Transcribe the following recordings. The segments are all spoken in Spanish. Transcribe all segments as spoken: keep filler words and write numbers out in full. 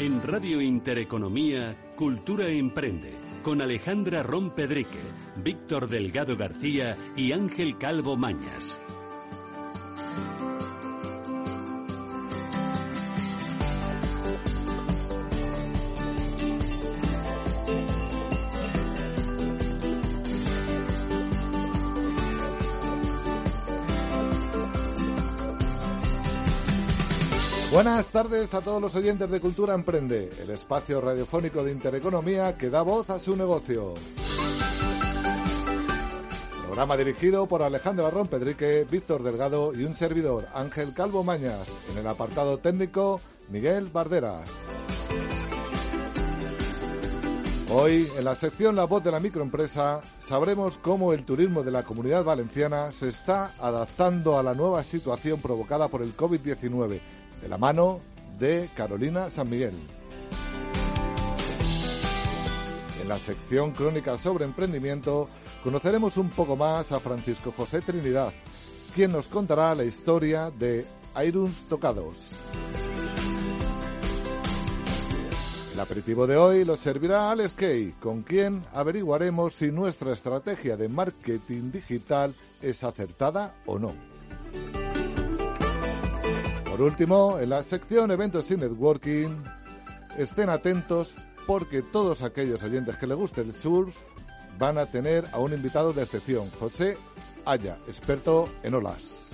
En Radio Intereconomía, Cultura Emprende, con Alejandra Rompedrique, Víctor Delgado García y Ángel Calvo Mañas. Buenas tardes a todos los oyentes de Cultura Emprende, el espacio radiofónico de Intereconomía que da voz a su negocio. Programa dirigido por Alejandra Rompedrique, Víctor Delgado y un servidor, Ángel Calvo Mañas. En el apartado técnico, Miguel Barderas. Hoy, en la sección La Voz de la Microempresa, sabremos cómo el turismo de la Comunidad Valenciana se está adaptando a la nueva situación provocada por el covid diecinueve, de la mano de Carolina San Miguel. En la sección Crónica sobre Emprendimiento conoceremos un poco más a Francisco José Trinidad, quien nos contará la historia de Airuns Tocados. El aperitivo de hoy lo servirá Alex Kay, con quien averiguaremos si nuestra estrategia de marketing digital es acertada o no. Por último, en la sección Eventos y Networking, estén atentos porque todos aquellos oyentes que les guste el surf van a tener a un invitado de excepción, José Aya, experto en olas.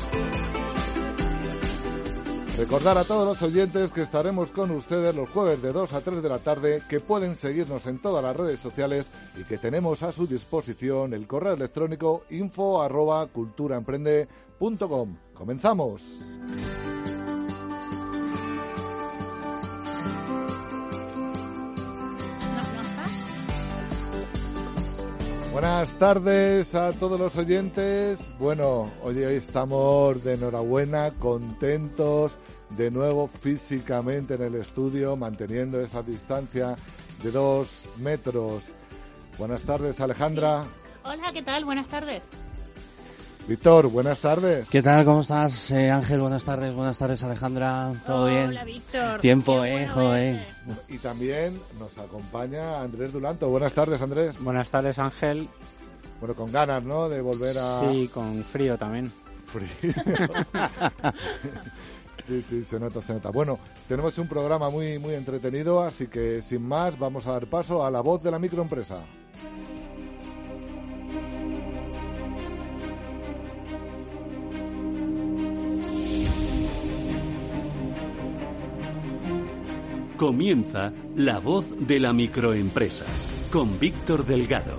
Recordar a todos los oyentes que estaremos con ustedes los jueves de dos a tres de la tarde, que pueden seguirnos en todas las redes sociales y que tenemos a su disposición el correo electrónico info arroba culturaemprende punto com. ¡Comenzamos! Buenas tardes a todos los oyentes. Bueno, hoy estamos de enhorabuena, contentos, de nuevo físicamente en el estudio, manteniendo esa distancia de dos metros. Buenas tardes, Alejandra. Sí. Hola, ¿qué tal? Buenas tardes. Víctor, buenas tardes. ¿Qué tal? ¿Cómo estás, eh, Ángel? Buenas tardes, buenas tardes, Alejandra. ¿Todo Hola, bien? Hola, Víctor. Tiempo, Qué eh, bueno joder. Y también nos acompaña Andrés Dulanto. Buenas tardes, Andrés. Buenas tardes, Ángel. Bueno, con ganas, ¿no?, de volver a... Sí, con frío también. Frío. Sí, sí, se nota, se nota. Bueno, tenemos un programa muy, muy entretenido, así que sin más vamos a dar paso a la voz de la microempresa. Comienza La Voz de la Microempresa, con Víctor Delgado.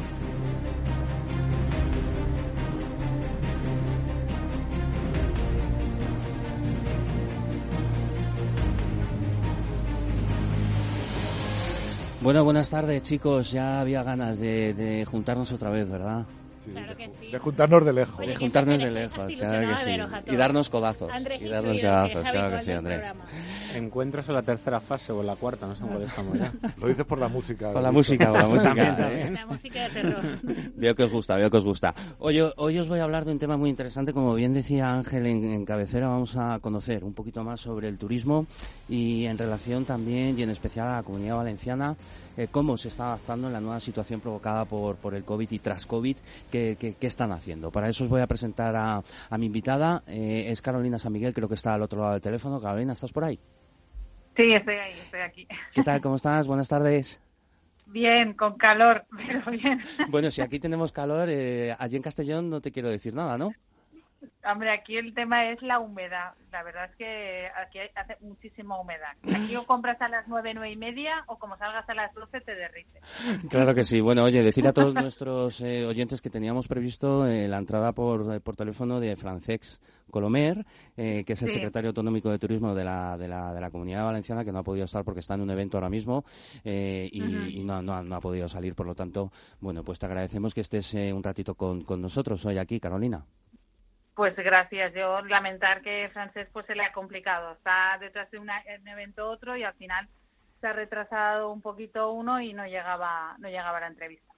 Bueno, buenas tardes, chicos. Ya había ganas de, de juntarnos otra vez, ¿verdad? Sí, claro de, que sí. de juntarnos de lejos. Oye, De juntarnos que de me lejos, estás claro que sí. ilusionado a veros a Y darnos todos. codazos. Andrés Y darnos incluido, codazos, que es claro que habitual sí, del Andrés. programa. Encuentros en la tercera fase o en la cuarta, no sé en cuál estamos ya. Lo dices por la música. Con la Víctor. música, con la música. También, ¿eh? también. La música de terror. Veo que os gusta, veo que os gusta. Hoy, hoy os voy a hablar de un tema muy interesante. Como bien decía Ángel en, en cabecera, vamos a conocer un poquito más sobre el turismo y en relación también y en especial a la Comunidad Valenciana, eh, cómo se está adaptando en la nueva situación provocada por, por el COVID y tras COVID, qué, qué, qué están haciendo. Para eso os voy a presentar a, a mi invitada, eh, es Carolina San Miguel, creo que está al otro lado del teléfono. Carolina, ¿estás por ahí? Sí, estoy ahí, estoy aquí. ¿Qué tal? ¿Cómo estás? Buenas tardes. Bien, con calor, pero bien. Bueno, si aquí tenemos calor, eh, allí en Castellón no te quiero decir nada, ¿no? Hombre, aquí el tema es la humedad. La verdad es que aquí hay- hace muchísima humedad. Aquí o compras a las nueve, nueve y media, o como salgas a las doce te derrite. Claro que sí. Bueno, oye, decir a todos nuestros eh, oyentes que teníamos previsto eh, la entrada por, por teléfono de Francesc Colomer, eh, que es el Sí. secretario autonómico de Turismo de la, de la, de la Comunidad Valenciana, que no ha podido estar porque está en un evento ahora mismo eh, y, Ujú. y no, no, ha- no ha podido salir. Por lo tanto, bueno, pues te agradecemos que estés eh, un ratito con, con nosotros hoy aquí, Carolina. Pues gracias. Yo lamentar que Francesc pues se le ha complicado. Está detrás de una- un evento otro y al final se ha retrasado un poquito uno y no llegaba no llegaba a la entrevista.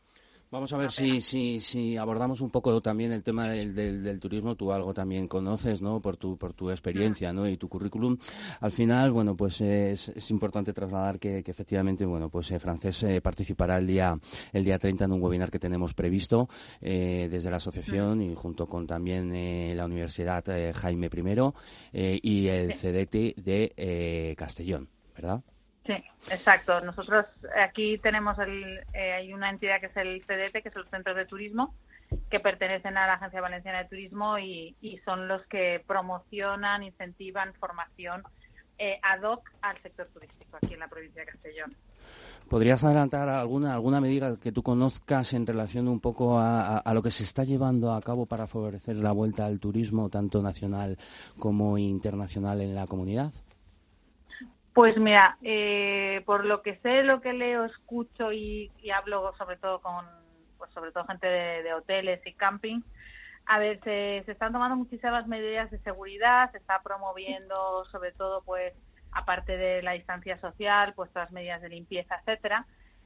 Vamos a ver si, si, si abordamos un poco también el tema del, del, del turismo. Tú algo también conoces, ¿no? Por tu, por tu experiencia, ¿no? Y tu currículum. Al final, bueno, pues es, es importante trasladar que, que efectivamente, bueno, pues eh, Francés eh, participará el día, el día treinta en un webinar que tenemos previsto eh, desde la asociación y junto con también eh, la Universidad eh, Jaime I eh, y el C D T de eh, Castellón, ¿verdad? Sí, exacto. Nosotros aquí tenemos el, eh, hay una entidad que es el C D T, que es el Centro de Turismo, que pertenecen a la Agencia Valenciana de Turismo y, y son los que promocionan, incentivan formación eh, ad hoc al sector turístico aquí en la provincia de Castellón. ¿Podrías adelantar alguna alguna medida que tú conozcas en relación un poco a, a, a lo que se está llevando a cabo para favorecer la vuelta al turismo, tanto nacional como internacional en la comunidad? Pues mira, eh, por lo que sé, lo que leo, escucho y, y hablo sobre todo con, pues sobre todo gente de, de hoteles y camping, a ver, se, se están tomando muchísimas medidas de seguridad, se está promoviendo sobre todo, pues, aparte de la distancia social, pues todas las medidas de limpieza, etcétera.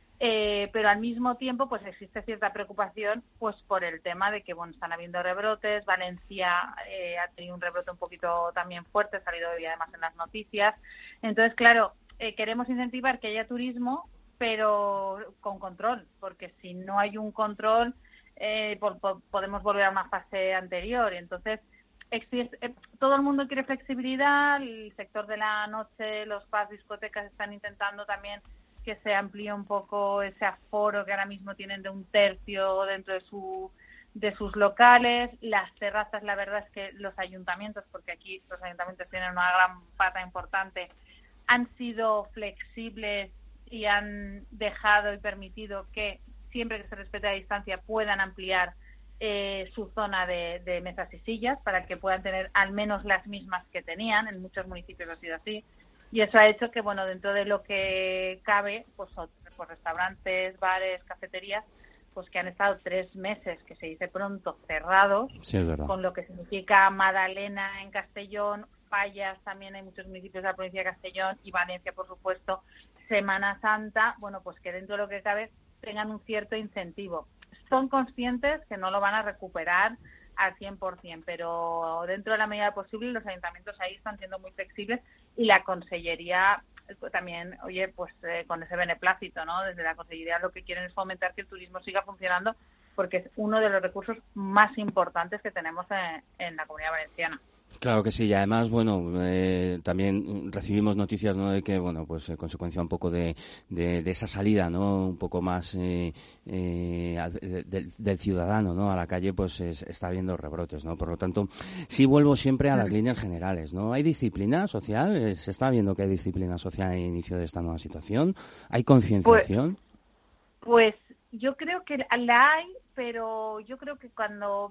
Eh, pero al mismo tiempo pues existe cierta preocupación pues por el tema de que bueno están habiendo rebrotes. Valencia eh, ha tenido un rebrote un poquito también fuerte, ha salido hoy además en las noticias. Entonces, claro, eh, queremos incentivar que haya turismo, pero con control, porque si no hay un control eh, po- po- podemos volver a una fase anterior. Y entonces existe, eh, todo el mundo quiere flexibilidad, el sector de la noche, los pubs, discotecas están intentando también que se amplíe un poco ese aforo que ahora mismo tienen de un tercio dentro de su de sus locales. Las terrazas, la verdad es que los ayuntamientos, porque aquí los ayuntamientos tienen una gran pata importante, han sido flexibles y han dejado y permitido que siempre que se respete la distancia puedan ampliar eh, su zona de, de mesas y sillas para que puedan tener al menos las mismas que tenían. En muchos municipios ha sido así. Y eso ha hecho que, bueno, dentro de lo que cabe, pues, pues restaurantes, bares, cafeterías, pues que han estado tres meses, que se dice pronto, cerrados, sí, es verdad, con lo que significa Madalena en Castellón, Fallas también hay muchos municipios de la provincia de Castellón y Valencia, por supuesto, Semana Santa, bueno, pues que dentro de lo que cabe tengan un cierto incentivo. Son conscientes que no lo van a recuperar al cien por ciento, pero dentro de la medida posible los ayuntamientos ahí están siendo muy flexibles y la Consellería también, oye, pues eh, con ese beneplácito, ¿no? Desde la Consellería lo que quieren es fomentar que el turismo siga funcionando porque es uno de los recursos más importantes que tenemos en, en la Comunidad Valenciana. Claro que sí, y además, bueno, eh, también recibimos noticias, ¿no?, de que, bueno, pues eh, consecuencia un poco de, de, de esa salida, ¿no?, un poco más eh, eh, de, de, del ciudadano, ¿no?, a la calle, pues es, está habiendo rebrotes, ¿no? Por lo tanto, sí vuelvo siempre a las líneas generales, ¿no? ¿Hay disciplina social? ¿Se está viendo que hay disciplina social en el inicio de esta nueva situación? ¿Hay concienciación? Pues, pues yo creo que la hay, pero yo creo que cuando...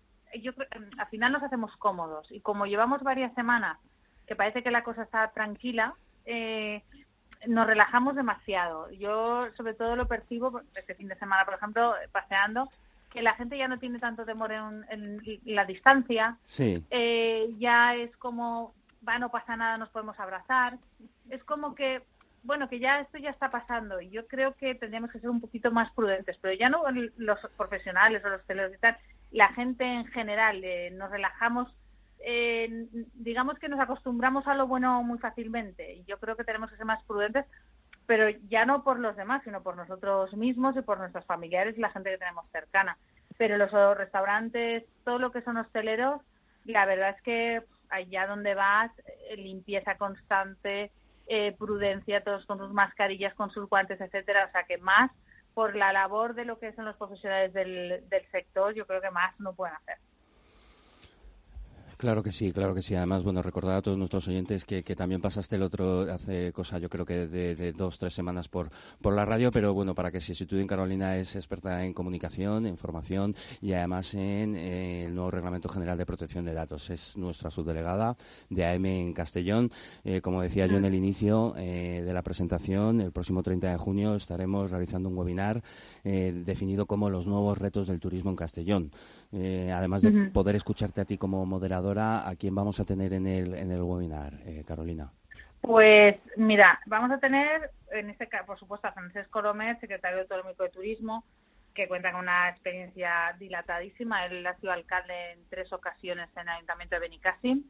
yo creo, al final nos hacemos cómodos y como llevamos varias semanas que parece que la cosa está tranquila, eh, nos relajamos demasiado. Yo sobre todo lo percibo este fin de semana, por ejemplo, paseando, que la gente ya no tiene tanto temor en, en la distancia. Sí. Eh, ya es como, va, no pasa nada, nos podemos abrazar. Es como que, bueno, que ya esto ya está pasando y yo creo que tendríamos que ser un poquito más prudentes, pero ya no los profesionales o los hosteleros y tal, la gente en general, eh, nos relajamos, eh, digamos que nos acostumbramos a lo bueno muy fácilmente y yo creo que tenemos que ser más prudentes, pero ya no por los demás, sino por nosotros mismos y por nuestros familiares y la gente que tenemos cercana. Pero los restaurantes, todo lo que son hosteleros, la verdad es que allá donde vas, eh, limpieza constante, eh, prudencia, todos con sus mascarillas, con sus guantes, etcétera, o sea que más por la labor de lo que son los profesionales del, del sector, yo creo que más no pueden hacer. Claro que sí, claro que sí. Además, bueno, recordar a todos nuestros oyentes que, que también pasaste el otro, hace cosa, yo creo que de, de dos, tres semanas por, por la radio, pero bueno, para que se sitúen, Carolina es experta en comunicación, en formación y además en eh, el nuevo Reglamento General de Protección de Datos. Es nuestra subdelegada de A M en Castellón. Eh, como decía yo en el inicio eh, de la presentación, el próximo treinta de junio estaremos realizando un webinar eh, definido como los nuevos retos del turismo en Castellón. Eh, además de uh-huh. poder escucharte a ti como moderador, ¿a quién vamos a tener en el en el webinar, eh, Carolina? Pues mira, vamos a tener, en este caso, por supuesto, a Francesc Colomer, secretario autonómico de Turismo, que cuenta con una experiencia dilatadísima. Él ha sido alcalde en tres ocasiones en el Ayuntamiento de Benicàssim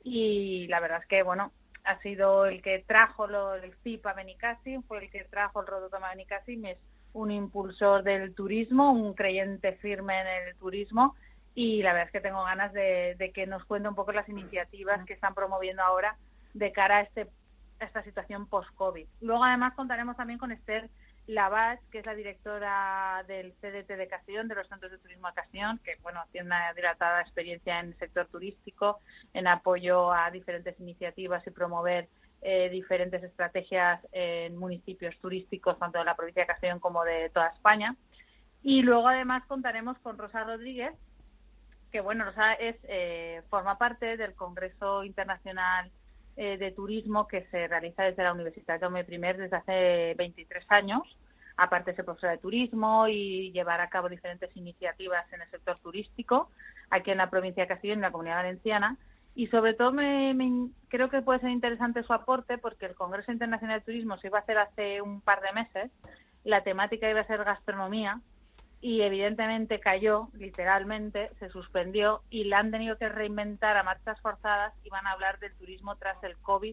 y la verdad es que, bueno, ha sido el que trajo lo, el C I P a Benicàssim, fue el que trajo el Rototom a Benicàssim, es un impulsor del turismo, un creyente firme en el turismo y la verdad es que tengo ganas de, de que nos cuente un poco las iniciativas que están promoviendo ahora de cara a, este, a esta situación post-COVID. Luego además contaremos también con Esther Lavach, que es la directora del C D T de Castellón, de los Centros de Turismo de Castellón, que bueno tiene una dilatada experiencia en el sector turístico, en apoyo a diferentes iniciativas y promover eh, diferentes estrategias en municipios turísticos, tanto de la provincia de Castellón como de toda España. Y luego además contaremos con Rosa Rodríguez, que bueno, Rosa es eh, forma parte del Congreso Internacional eh, de Turismo que se realiza desde la Universidad Jaume primer desde hace veintitrés años. Aparte de ser profesora de turismo y llevar a cabo diferentes iniciativas en el sector turístico aquí en la provincia de Castellón y en la Comunidad Valenciana. Y sobre todo me, me, creo que puede ser interesante su aporte porque el Congreso Internacional de Turismo se iba a hacer hace un par de meses. La temática iba a ser gastronomía y evidentemente cayó, literalmente, se suspendió y la han tenido que reinventar a marchas forzadas y van a hablar del turismo tras el COVID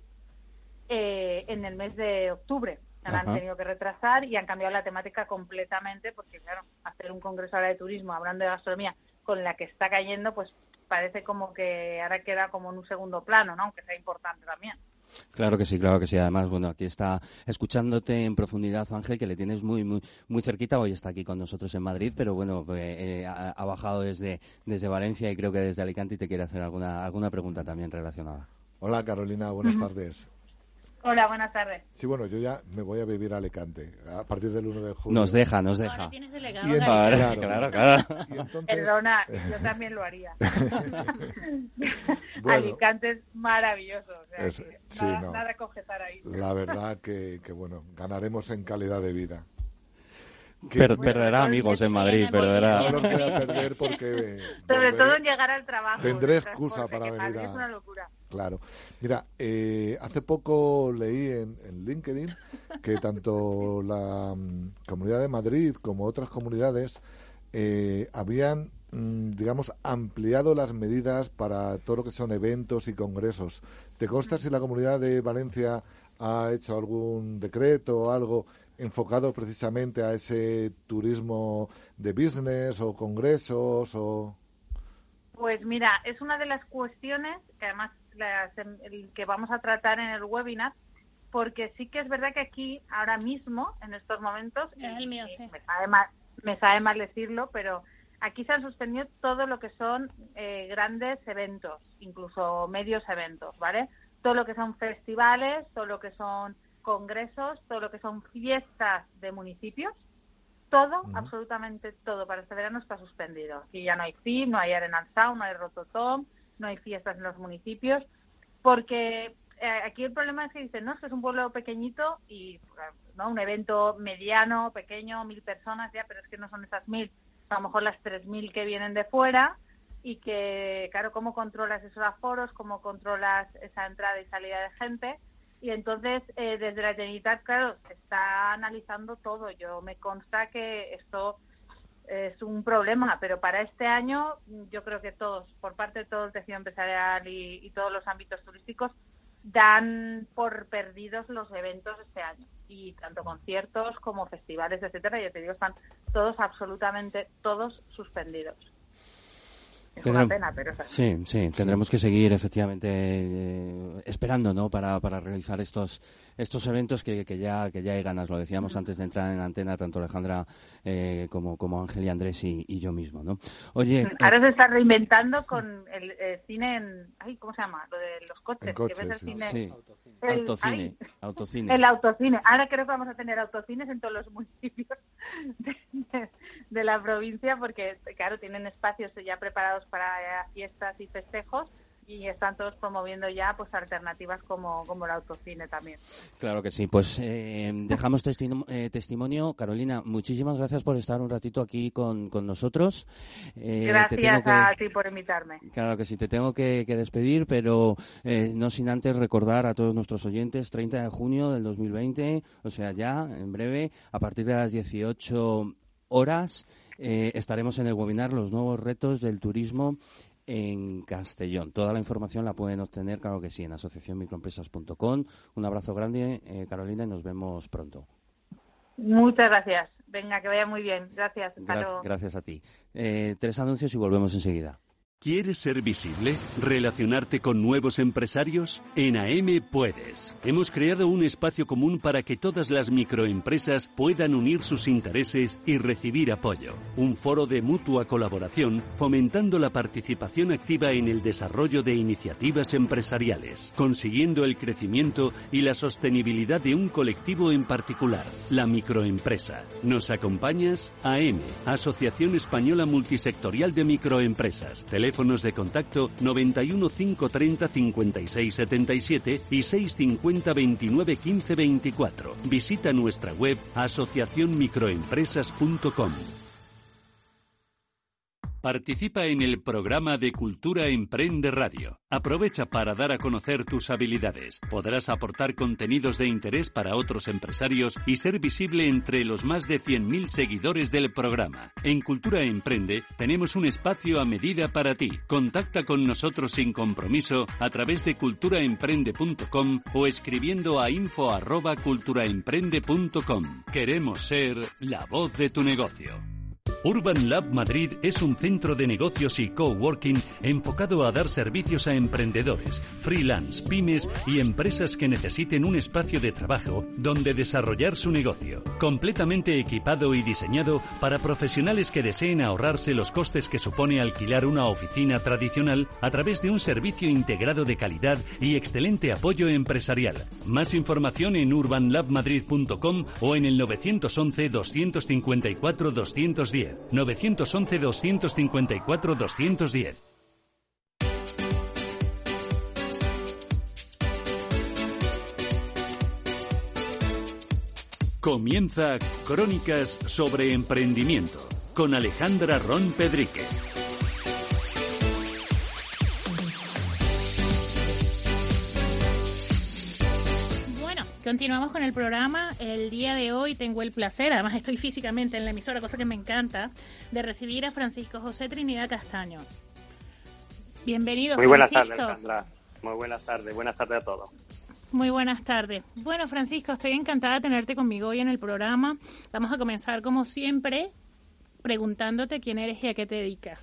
eh, en el mes de octubre. La han tenido que retrasar y han cambiado la temática completamente porque, claro, hacer un congreso ahora de turismo hablando de gastronomía con la que está cayendo, pues parece como que ahora queda como en un segundo plano, ¿no? Aunque sea importante también. Claro que sí, claro que sí. Además, bueno, aquí está escuchándote en profundidad, Ángel, que le tienes muy, muy, muy cerquita. Hoy está aquí con nosotros en Madrid, pero bueno, eh, eh, ha, ha bajado desde, desde Valencia y creo que desde Alicante y te quiere hacer alguna, alguna pregunta también relacionada. Hola, Carolina, buenas uh-huh. tardes. Hola, buenas tardes. Sí, bueno, yo ya me voy a vivir a Alicante a partir del uno de julio. Nos deja, nos deja. Ahora tienes delegado. Y en, claro, claro, claro. Y entonces... Perdona, yo también lo haría. Bueno, Alicante es maravilloso. O sea, es, que sí, nada, no. nada que objetar ahí. La verdad que, que, bueno, ganaremos en calidad de vida. Per, perderá amigos en Madrid, perderá. No los voy a perder porque... Sobre todo en llegar al trabajo. Tendré excusa para venir Madrid a... Es una locura. Claro. Mira, eh, hace poco leí en, en LinkedIn que tanto la um, Comunidad de Madrid como otras comunidades eh, habían, mm, digamos, ampliado las medidas para todo lo que son eventos y congresos. ¿Te consta si la Comunidad de Valencia ha hecho algún decreto o algo enfocado precisamente a ese turismo de business o congresos o...? Pues mira, es una de las cuestiones que además las, el, que vamos a tratar en el webinar, porque sí que es verdad que aquí ahora mismo, en estos momentos, es el mío, sí. me sabe mal, me sabe mal decirlo, pero aquí se han suspendido todo lo que son eh, grandes eventos, incluso medios eventos, ¿vale? Todo lo que son festivales, todo lo que son congresos, todo lo que son fiestas de municipios, todo, uh-huh. absolutamente todo para este verano está suspendido. Aquí ya no hay F I M, no hay Arenal Sound, no hay Rototom, no hay fiestas en los municipios, porque eh, aquí el problema es que dicen, no, es que es un pueblo pequeñito y no un evento mediano, pequeño, mil personas, ya, pero es que no son esas mil, a lo mejor las tres mil que vienen de fuera y que, claro, ¿cómo controlas esos aforos? ¿Cómo controlas esa entrada y salida de gente? Y entonces, eh, desde la Generalitat, claro, se está analizando todo. Yo me consta que esto es un problema, pero para este año yo creo que todos, por parte de todo el tejido empresarial y, y todos los ámbitos turísticos, dan por perdidos los eventos este año. Y tanto conciertos como festivales, etcétera, ya te digo, están todos, absolutamente todos suspendidos. Es Tendremos, una pena, pero es así. Sí, sí, tendremos que seguir efectivamente eh, esperando, ¿no? Para, para realizar estos estos eventos que, que ya que ya hay ganas. Lo decíamos antes de entrar en antena, tanto Alejandra eh, como como Ángel y Andrés y, y yo mismo, ¿no? Oye, ahora eh, se está reinventando con el, el cine en, ay, ¿cómo se llama? Lo de los coches, coches que ves el cine, sí. el, autocine, ay, autocine. El autocine. Ahora creo que vamos a tener autocines en todos los municipios de, de, de la provincia porque, claro, tienen espacios ya preparados para fiestas y festejos y están todos promoviendo ya pues alternativas como, como el autocine también. Claro que sí, pues eh, dejamos testi- eh, testimonio. Carolina, muchísimas gracias por estar un ratito aquí con, con nosotros. Eh, gracias te tengo que, a ti por invitarme. Claro que sí, te tengo que, que despedir, pero eh, no sin antes recordar a todos nuestros oyentes, treinta de junio del dos mil veinte, o sea ya, en breve, a partir de las dieciocho horas eh, estaremos en el webinar Los nuevos retos del turismo en Castellón. Toda la información la pueden obtener, claro que sí, en asociación microempresas punto com. Un abrazo grande, eh, Carolina, y nos vemos pronto. Muchas gracias. Venga, que vaya muy bien. Gracias. Hasta Gra- luego. gracias a ti. Eh, tres anuncios y volvemos enseguida. ¿Quieres ser visible? ¿Relacionarte con nuevos empresarios? En A M puedes. Hemos creado un espacio común para que todas las microempresas puedan unir sus intereses y recibir apoyo. Un foro de mutua colaboración fomentando la participación activa en el desarrollo de iniciativas empresariales, consiguiendo el crecimiento y la sostenibilidad de un colectivo en particular, la microempresa. ¿Nos acompañas? A M, Asociación Española Multisectorial de Microempresas. Teléfonos de contacto noventa y uno, cinco treinta, cincuenta y seis setenta y siete y seiscientos cincuenta, veintinueve, quince, veinticuatro. Visita nuestra web asociación microempresas punto com. Participa en el programa de Cultura Emprende Radio. Aprovecha para dar a conocer tus habilidades. Podrás aportar contenidos de interés para otros empresarios y ser visible entre los más de cien mil seguidores del programa. En Cultura Emprende tenemos un espacio a medida para ti. Contacta con nosotros sin compromiso a través de cultura emprende punto com o escribiendo a info arroba cultura emprende punto com. Queremos ser la voz de tu negocio. Urban Lab Madrid es un centro de negocios y coworking enfocado a dar servicios a emprendedores, freelance, pymes y empresas que necesiten un espacio de trabajo donde desarrollar su negocio. Completamente equipado y diseñado para profesionales que deseen ahorrarse los costes que supone alquilar una oficina tradicional a través de un servicio integrado de calidad y excelente apoyo empresarial. Más información en urban lab madrid punto com o en el nueve once, dos cinco cuatro, dos uno cero. nueve once, dos cinco cuatro, dos uno cero. Comienza Crónicas sobre Emprendimiento con Alejandra Ron Pedrique. Continuamos con el programa. El día de hoy tengo el placer, además estoy físicamente en la emisora, cosa que me encanta, de recibir a Francisco José Trinidad Castaño. Bienvenido, Muy buenas Francisco. tardes, Alejandra. Muy buenas tardes. Buenas tardes a todos. Muy buenas tardes. Bueno, Francisco, estoy encantada de tenerte conmigo hoy en el programa. Vamos a comenzar, como siempre, preguntándote quién eres y a qué te dedicas.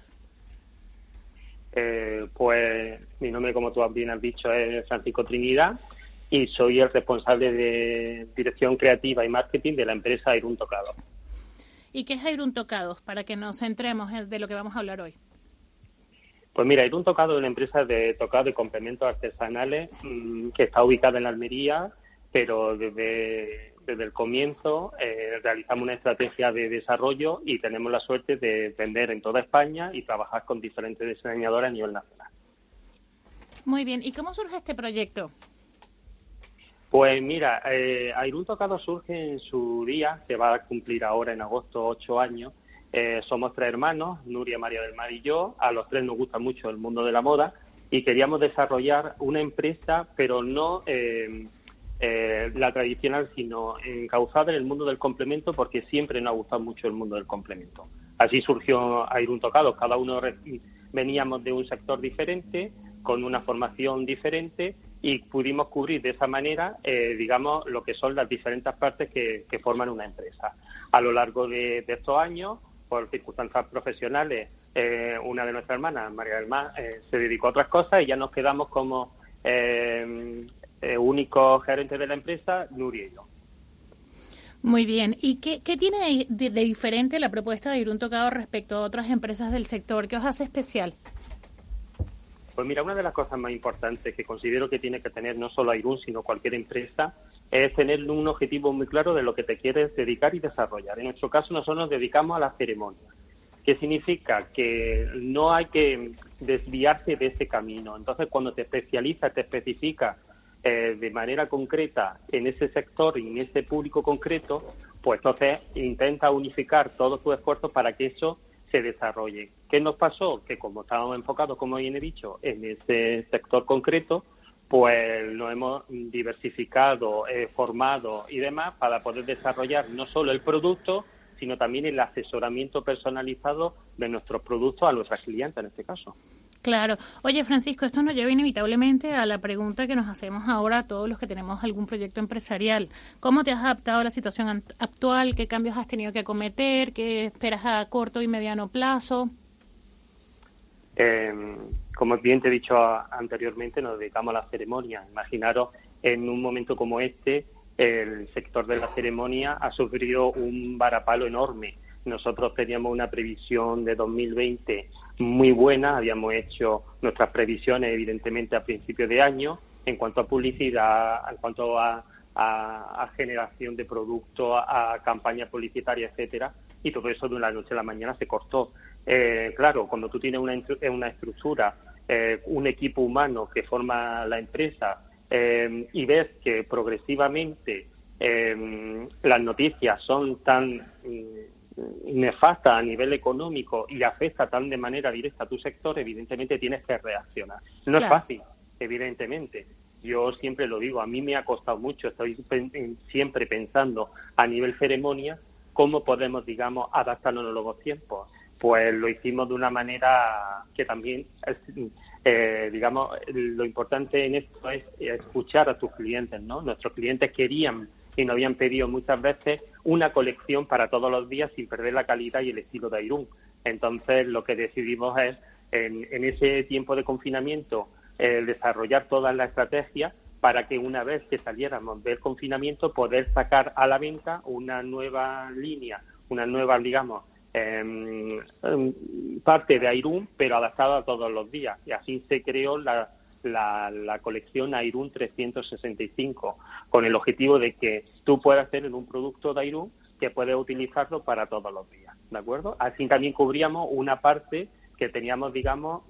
Eh, pues mi nombre, como tú bien has dicho, es Francisco Trinidad y soy el responsable de dirección creativa y marketing de la empresa Airun Tocados. ¿Y qué es Airun Tocados? Para que nos centremos de lo que vamos a hablar hoy. Pues mira, Airun Tocados es una empresa de tocado y complementos artesanales mmm, que está ubicada en Almería, pero desde, desde el comienzo eh, realizamos una estrategia de desarrollo y tenemos la suerte de vender en toda España y trabajar con diferentes diseñadores a nivel nacional. Muy bien. ¿Y cómo surge este proyecto? Pues mira, eh, Airun Tocados surge en su día, que va a cumplir ahora en agosto ocho años. Eh, somos tres hermanos, Nuria, María del Mar y yo. A los tres nos gusta mucho el mundo de la moda y queríamos desarrollar una empresa, pero no eh, eh, la tradicional, sino encauzada en el mundo del complemento, porque siempre nos ha gustado mucho el mundo del complemento. Así surgió Airun Tocados. Cada uno re- veníamos de un sector diferente, con una formación diferente, y pudimos cubrir de esa manera, eh, digamos, lo que son las diferentes partes que, que forman una empresa. A lo largo de, de estos años, por circunstancias profesionales, eh, una de nuestras hermanas, María del Mar, eh, se dedicó a otras cosas y ya nos quedamos como eh, eh, únicos gerentes de la empresa, Nuria y yo. Muy bien. ¿Y qué, qué tiene de, de diferente la propuesta de Airun Tocados respecto a otras empresas del sector? ¿Qué os hace especial? Pues mira, una de las cosas más importantes que considero que tiene que tener no solo Airun, sino cualquier empresa, es tener un objetivo muy claro de lo que te quieres dedicar y desarrollar. En nuestro caso, nosotros nos dedicamos a la ceremonia, que significa que no hay que desviarse de ese camino. Entonces, cuando te especializas, te especificas eh, de manera concreta en ese sector y en ese público concreto, pues entonces intenta unificar todos tus esfuerzos para que eso se desarrolle. ¿Qué nos pasó? Que como estábamos enfocados, como bien he dicho, en ese sector concreto, pues nos hemos diversificado, eh, formado y demás para poder desarrollar no solo el producto, sino también el asesoramiento personalizado de nuestros productos a nuestras clientes en este caso. Claro. Oye, Francisco, esto nos lleva inevitablemente a la pregunta que nos hacemos ahora a todos los que tenemos algún proyecto empresarial. ¿Cómo te has adaptado a la situación actual? ¿Qué cambios has tenido que acometer? ¿Qué esperas a corto y mediano plazo? Eh, como bien te he dicho anteriormente, nos dedicamos a la ceremonia. Imaginaros, en un momento como este, el sector de la ceremonia ha sufrido un varapalo enorme. Nosotros teníamos una previsión de dos mil veinte muy buena, habíamos hecho nuestras previsiones evidentemente a principios de año en cuanto a publicidad, en cuanto a, a, a generación de productos, a, a campañas publicitarias, etcétera, y todo eso de una noche a la mañana se cortó. Eh, claro, cuando tú tienes una, una estructura, eh, un equipo humano que forma la empresa eh, y ves que progresivamente eh, las noticias son tan nefasta a nivel económico y afecta tan de manera directa a tu sector, evidentemente tienes que reaccionar. No claro. es fácil, evidentemente. Yo siempre lo digo, a mí me ha costado mucho, estoy siempre pensando a nivel ceremonia cómo podemos, digamos, adaptarnos a los nuevos tiempos. Pues lo hicimos de una manera que también, eh, digamos, lo importante en esto es escuchar a tus clientes, ¿no? Nuestros clientes querían y nos habían pedido muchas veces una colección para todos los días sin perder la calidad y el estilo de Airun. Entonces, lo que decidimos es, en, en ese tiempo de confinamiento, eh, desarrollar toda la estrategia para que una vez que saliéramos del confinamiento, poder sacar a la venta una nueva línea, una nueva, digamos, eh, parte de Airun, pero adaptada a todos los días. Y así se creó la La, la colección Airun trescientos sesenta y cinco, con el objetivo de que tú puedas tener un producto de Airun que puedes utilizarlo para todos los días, ¿de acuerdo? Así también cubríamos una parte que teníamos, digamos,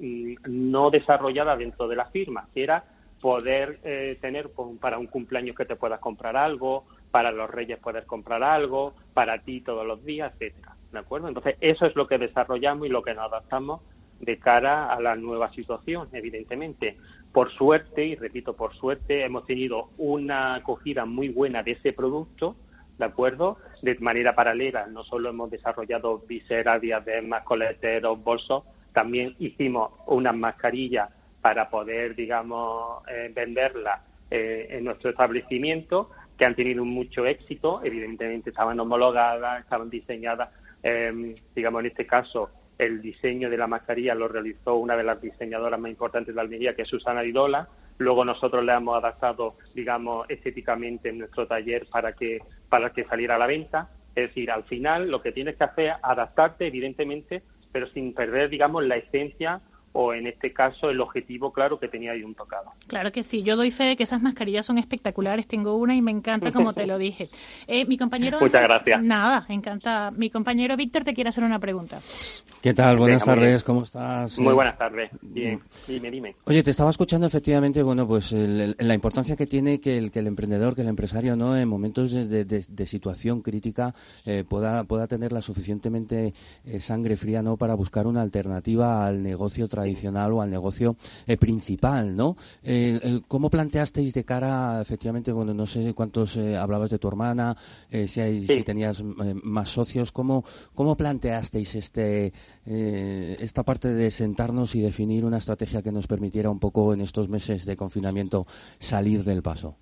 no desarrollada dentro de la firma, que era poder eh, tener para un cumpleaños que te puedas comprar algo, para los reyes poder comprar algo, para ti todos los días, etcétera, ¿de acuerdo? Entonces, eso es lo que desarrollamos y lo que nos adaptamos de cara a la nueva situación, evidentemente. Por suerte, y repito, por suerte, hemos tenido una acogida muy buena de ese producto, ¿de acuerdo? De manera paralela, no solo hemos desarrollado viseras, diademas, coleteros, bolsos, también hicimos unas mascarillas para poder, digamos, eh, venderlas eh, en nuestro establecimiento, que han tenido mucho éxito. Evidentemente estaban homologadas, estaban diseñadas, eh, digamos, en este caso, el diseño de la mascarilla lo realizó una de las diseñadoras más importantes de Almería, que es Susana Didola. Luego nosotros le hemos adaptado, digamos, estéticamente en nuestro taller para que para que saliera a la venta. Es decir, al final lo que tienes que hacer es adaptarte, evidentemente, pero sin perder, digamos, la esencia o, en este caso, el objetivo claro que tenía Airun Tocado. Claro que sí. Yo doy fe de que esas mascarillas son espectaculares. Tengo una y me encanta, como te lo dije. Eh, mi compañero... Muchas gracias. Nada, encantada. Mi compañero Víctor te quiere hacer una pregunta. ¿Qué tal? Buenas Venga, tardes, ¿cómo estás? Muy buenas tardes. Bien, dime, dime. Oye, te estaba escuchando efectivamente, bueno, pues el, el, la importancia que tiene que el, que el emprendedor, que el empresario, ¿no? En momentos de, de, de, de situación crítica eh, pueda, pueda tener la suficientemente eh, sangre fría, ¿no? Para buscar una alternativa al negocio tradicional o al negocio eh, principal, ¿no? Eh, eh, ¿Cómo planteasteis de cara, efectivamente, bueno, no sé cuántos eh, hablabas de tu hermana, eh, si, hay, sí. si tenías eh, más socios, ¿cómo, cómo planteasteis este eh, esta parte de sentarnos y definir una estrategia que nos permitiera un poco en estos meses de confinamiento salir del paso?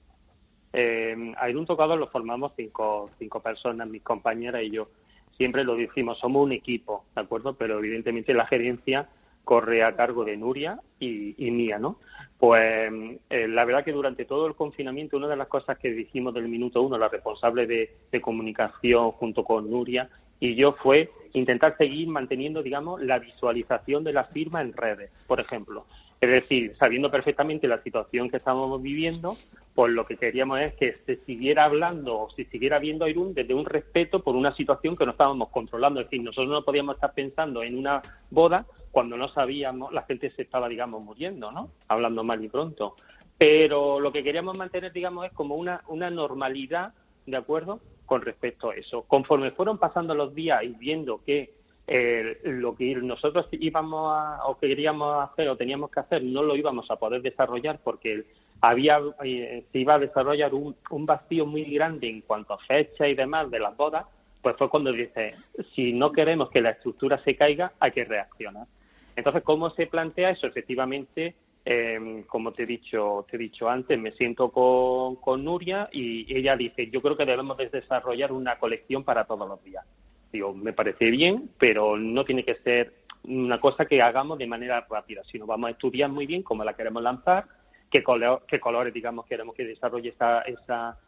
Eh, Airun Tocado lo formamos cinco, cinco personas, mis compañeras y yo. Siempre lo decimos, somos un equipo, ¿de acuerdo? Pero evidentemente la gerencia corre a cargo de Nuria y, y mía, ¿no? Pues eh, la verdad que durante todo el confinamiento, una de las cosas que dijimos del minuto uno, la responsable de, de comunicación junto con Nuria y yo, fue intentar seguir manteniendo, digamos, la visualización de la firma en redes, por ejemplo. Es decir, sabiendo perfectamente la situación que estábamos viviendo, pues lo que queríamos es que se siguiera hablando o se siguiera viendo a Airun desde un respeto por una situación que no estábamos controlando. Es decir, nosotros no podíamos estar pensando en una boda cuando no sabíamos, la gente se estaba, digamos, muriendo, ¿no? Hablando mal y pronto. Pero lo que queríamos mantener, digamos, es como una, una normalidad, ¿de acuerdo?, con respecto a eso. Conforme fueron pasando los días y viendo que eh, lo que nosotros íbamos a, o queríamos hacer o teníamos que hacer no lo íbamos a poder desarrollar porque había eh, se iba a desarrollar un, un vacío muy grande en cuanto a fecha y demás de las bodas, pues fue cuando dice, si no queremos que la estructura se caiga, hay que reaccionar. Entonces, ¿cómo se plantea eso? Efectivamente, eh, como te he dicho te he dicho antes, me siento con, con Nuria y ella dice, yo creo que debemos de desarrollar una colección para todos los días. Digo, me parece bien, pero no tiene que ser una cosa que hagamos de manera rápida, sino vamos a estudiar muy bien cómo la queremos lanzar, qué, color, qué colores, digamos, queremos que desarrolle esa, esa,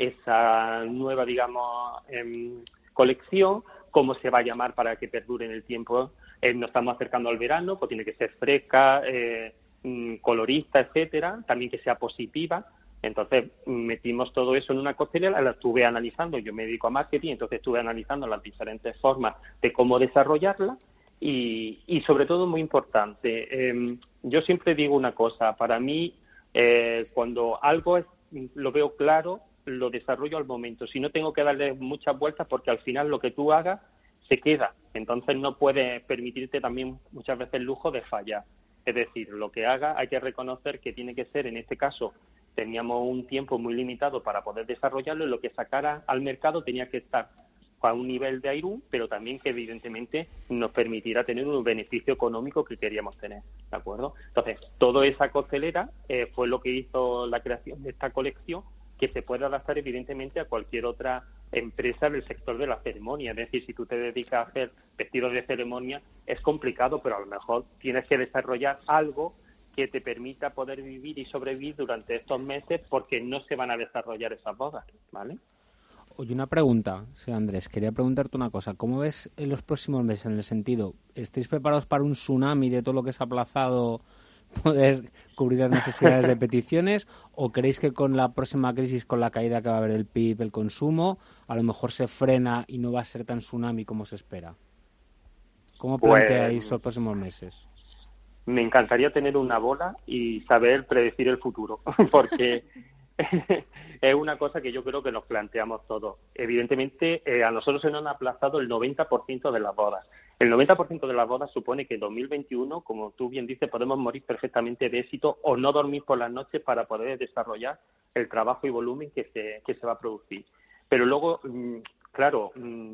esa nueva, digamos, eh, colección, cómo se va a llamar para que perdure en el tiempo. Eh, nos estamos acercando al verano, pues tiene que ser fresca, eh, colorista, etcétera, también que sea positiva. Entonces metimos todo eso en una costelera, la estuve analizando, yo me dedico a marketing, entonces estuve analizando las diferentes formas de cómo desarrollarla y, y sobre todo muy importante, eh, yo siempre digo una cosa, para mí eh, cuando algo es, lo veo claro, lo desarrollo al momento, si no tengo que darle muchas vueltas porque al final lo que tú hagas se queda, entonces no puedes permitirte también muchas veces el lujo de fallar, es decir, lo que haga hay que reconocer que tiene que ser, en este caso, teníamos un tiempo muy limitado para poder desarrollarlo y lo que sacara al mercado tenía que estar a un nivel de Airun, pero también que evidentemente nos permitiera tener un beneficio económico que queríamos tener, ¿de acuerdo? Entonces, toda esa costelera eh, fue lo que hizo la creación de esta colección, que se puede adaptar evidentemente a cualquier otra empresa del sector de la ceremonia. Es decir, si tú te dedicas a hacer vestidos de ceremonia, es complicado, pero a lo mejor tienes que desarrollar algo que te permita poder vivir y sobrevivir durante estos meses porque no se van a desarrollar esas bodas, ¿vale? Oye, una pregunta, sí, Andrés, quería preguntarte una cosa. ¿Cómo ves en los próximos meses en el sentido, estáis preparados para un tsunami de todo lo que se ha aplazado, poder cubrir las necesidades de peticiones, o creéis que con la próxima crisis, con la caída que va a haber del P I B, el consumo, a lo mejor se frena y no va a ser tan tsunami como se espera? ¿Cómo planteáis pues... los próximos meses? Me encantaría tener una bola y saber predecir el futuro, porque es una cosa que yo creo que nos planteamos todos. Evidentemente, eh, a nosotros se nos han aplazado el noventa por ciento de las bodas. El noventa por ciento de las bodas supone que en dos mil veintiuno, como tú bien dices, podemos morir perfectamente de éxito o no dormir por las noches para poder desarrollar el trabajo y volumen que se, que se va a producir. Pero luego, claro,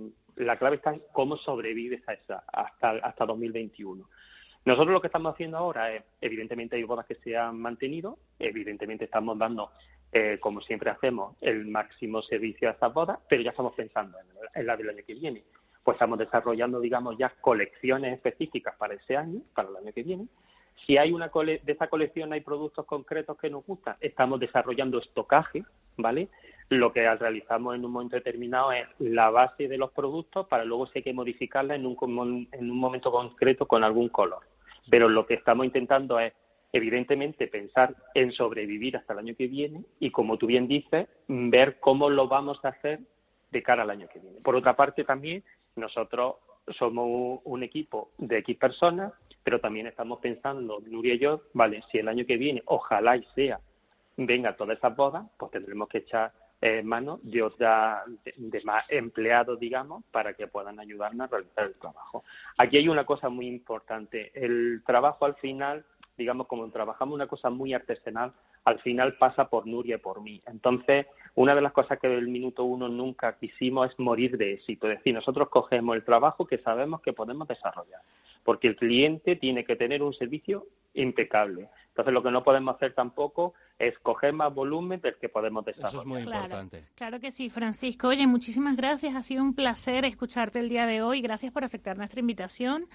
la clave está en cómo sobrevives a esa hasta, hasta dos mil veintiuno. Nosotros lo que estamos haciendo ahora es, evidentemente hay bodas que se han mantenido, evidentemente estamos dando, eh, como siempre hacemos, el máximo servicio a estas bodas, pero ya estamos pensando en, en la del año que viene. Pues estamos desarrollando, digamos, ya colecciones específicas para ese año, para el año que viene. Si hay una cole- de esa colección hay productos concretos que nos gustan, estamos desarrollando estocaje, ¿vale? Lo que realizamos en un momento determinado es la base de los productos para luego si hay que modificarla en un, en un momento concreto con algún color. Pero lo que estamos intentando es, evidentemente, pensar en sobrevivir hasta el año que viene y, como tú bien dices, ver cómo lo vamos a hacer de cara al año que viene. Por otra parte, también nosotros somos un equipo de X personas, pero también estamos pensando, Nuria y yo, vale, si el año que viene, ojalá y sea, venga todas esas bodas, pues tendremos que echar eh, mano de, otra, de, de más empleados, digamos, para que puedan ayudarnos a realizar el trabajo. Aquí hay una cosa muy importante. El trabajo al final, digamos, como trabajamos una cosa muy artesanal, al final pasa por Nuria y por mí. Entonces, una de las cosas que del minuto uno nunca quisimos es morir de éxito. Es decir, nosotros cogemos el trabajo que sabemos que podemos desarrollar, porque el cliente tiene que tener un servicio impecable. Entonces, lo que no podemos hacer tampoco es coger más volumen del que podemos desarrollar. Eso es muy claro, importante. Claro que sí, Francisco. Oye, muchísimas gracias. Ha sido un placer escucharte el día de hoy. Gracias por aceptar nuestra invitación.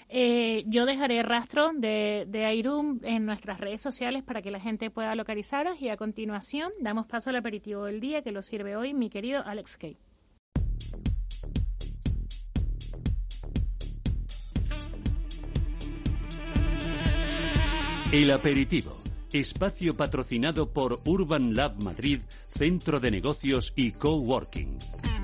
Eh, yo dejaré rastro de, de Airun en nuestras redes sociales para que la gente pueda localizaros y a continuación damos paso al aperitivo del día que lo sirve hoy mi querido Alex Kay. El aperitivo, espacio patrocinado por Urban Lab Madrid, Centro de Negocios y Coworking.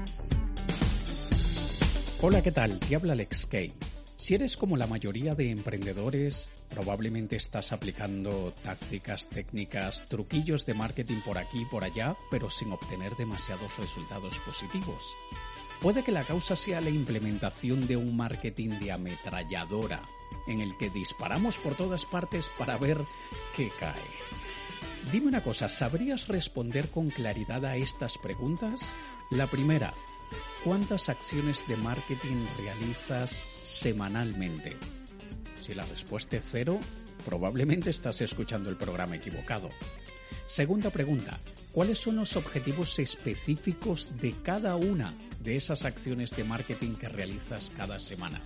Hola, ¿qué tal? Te habla Alex Kay. Si eres como la mayoría de emprendedores, probablemente estás aplicando tácticas, técnicas, truquillos de marketing por aquí y por allá, pero sin obtener demasiados resultados positivos. Puede que la causa sea la implementación de un marketing de ametralladora, en el que disparamos por todas partes para ver qué cae. Dime una cosa, ¿sabrías responder con claridad a estas preguntas? La primera, cuántas acciones de marketing realizas semanalmente? Si la respuesta es cero, probablemente estás escuchando el programa equivocado. Segunda pregunta, ¿cuáles son los objetivos específicos de cada una de esas acciones de marketing que realizas cada semana?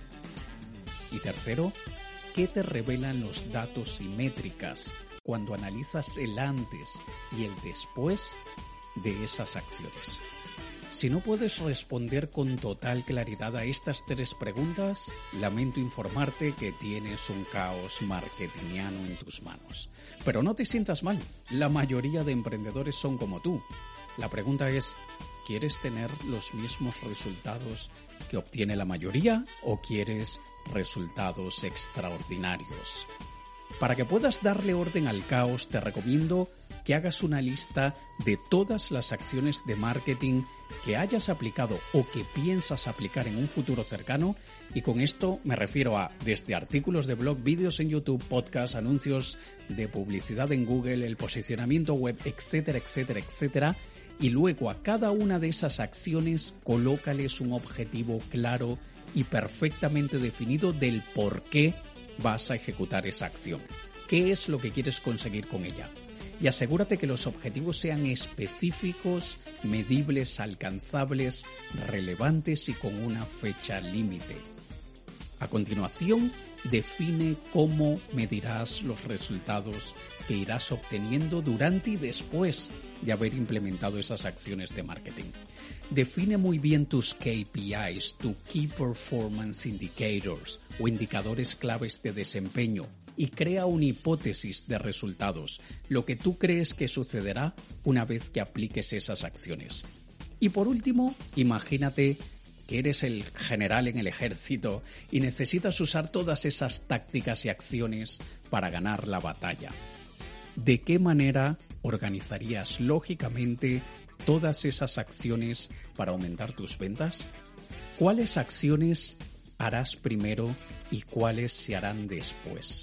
Y tercero, ¿qué te revelan los datos y métricas cuando analizas el antes y el después de esas acciones? Si no puedes responder con total claridad a estas tres preguntas, lamento informarte que tienes un caos marketingiano en tus manos. Pero no te sientas mal, la mayoría de emprendedores son como tú. La pregunta es, ¿quieres tener los mismos resultados que obtiene la mayoría o quieres resultados extraordinarios? Para que puedas darle orden al caos, te recomiendo que hagas una lista de todas las acciones de marketing que hayas aplicado o que piensas aplicar en un futuro cercano, y con esto me refiero a desde artículos de blog, vídeos en YouTube, podcasts, anuncios de publicidad en Google, el posicionamiento web, etcétera, etcétera, etcétera, y luego a cada una de esas acciones colócales un objetivo claro y perfectamente definido del por qué vas a ejecutar esa acción. ¿Qué es lo que quieres conseguir con ella? Y asegúrate que los objetivos sean específicos, medibles, alcanzables, relevantes y con una fecha límite. A continuación, define cómo medirás los resultados que irás obteniendo durante y después de haber implementado esas acciones de marketing. Define muy bien tus K P Is, tu Key Performance Indicators o indicadores claves de desempeño, y crea una hipótesis de resultados, lo que tú crees que sucederá una vez que apliques esas acciones. Y por último, imagínate que eres el general en el ejército y necesitas usar todas esas tácticas y acciones para ganar la batalla. ¿De qué manera organizarías lógicamente todas esas acciones para aumentar tus ventas? ¿Cuáles acciones harás primero y cuáles se harán después?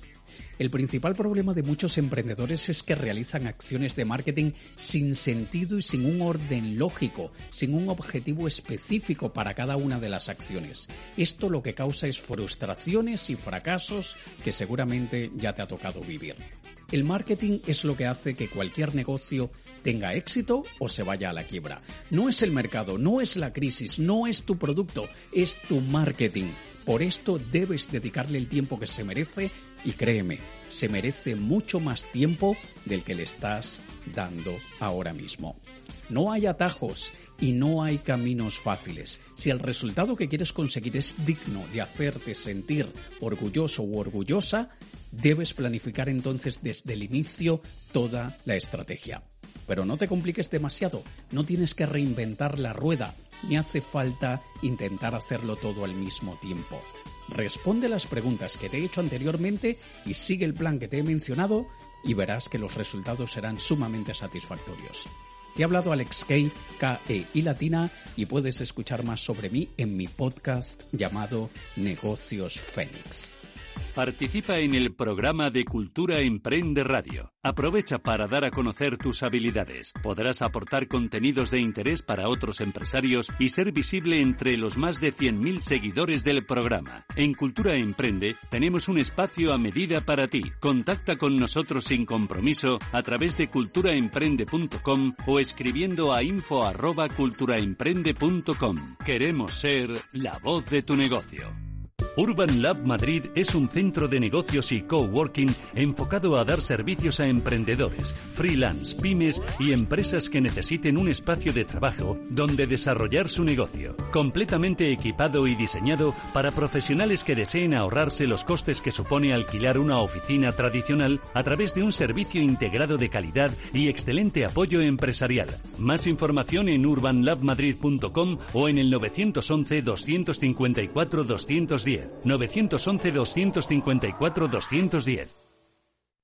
El principal problema de muchos emprendedores es que realizan acciones de marketing sin sentido y sin un orden lógico, sin un objetivo específico para cada una de las acciones. Esto lo que causa es frustraciones y fracasos que seguramente ya te ha tocado vivir. El marketing es lo que hace que cualquier negocio tenga éxito o se vaya a la quiebra. No es el mercado, no es la crisis, no es tu producto, es tu marketing. Por esto debes dedicarle el tiempo que se merece y créeme, se merece mucho más tiempo del que le estás dando ahora mismo. No hay atajos y no hay caminos fáciles. Si el resultado que quieres conseguir es digno de hacerte sentir orgulloso u orgullosa, debes planificar entonces desde el inicio toda la estrategia. Pero no te compliques demasiado, no tienes que reinventar la rueda, ni hace falta intentar hacerlo todo al mismo tiempo. Responde las preguntas que te he hecho anteriormente y sigue el plan que te he mencionado y verás que los resultados serán sumamente satisfactorios. Te ha hablado Alex Kay, K E y latina, y puedes escuchar más sobre mí en mi podcast llamado Negocios Fénix. Participa en el programa de Cultura Emprende Radio. Aprovecha para dar a conocer tus habilidades. Podrás aportar contenidos de interés para otros empresarios y ser visible entre los más de cien mil seguidores del programa. En Cultura Emprende tenemos un espacio a medida para ti. Contacta con nosotros sin compromiso a través de cultura emprende punto com o escribiendo a info arroba culturaemprende punto com. Queremos ser la voz de tu negocio. Urban Lab Madrid es un centro de negocios y coworking enfocado a dar servicios a emprendedores, freelance, pymes y empresas que necesiten un espacio de trabajo donde desarrollar su negocio. Completamente equipado y diseñado para profesionales que deseen ahorrarse los costes que supone alquilar una oficina tradicional a través de un servicio integrado de calidad y excelente apoyo empresarial. Más información en urban lab madrid punto com o en el nueve once, dos cinco cuatro, dos uno cero. nueve once, dos cinco cuatro, dos uno cero.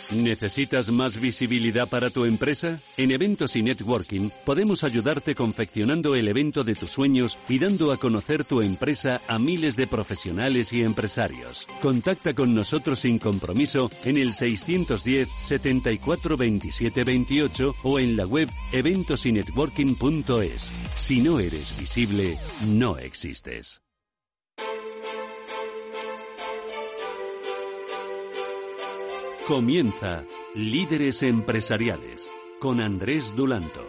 ¿Necesitas más visibilidad para tu empresa? En Eventos y Networking podemos ayudarte confeccionando el evento de tus sueños y dando a conocer tu empresa a miles de profesionales y empresarios. Contacta con nosotros sin compromiso en el seiscientos diez, setenta y cuatro, veintisiete, veintiocho o en la web eventos y networking punto es. Si no eres visible, no existes. Comienza Líderes Empresariales con Andrés Dulanto.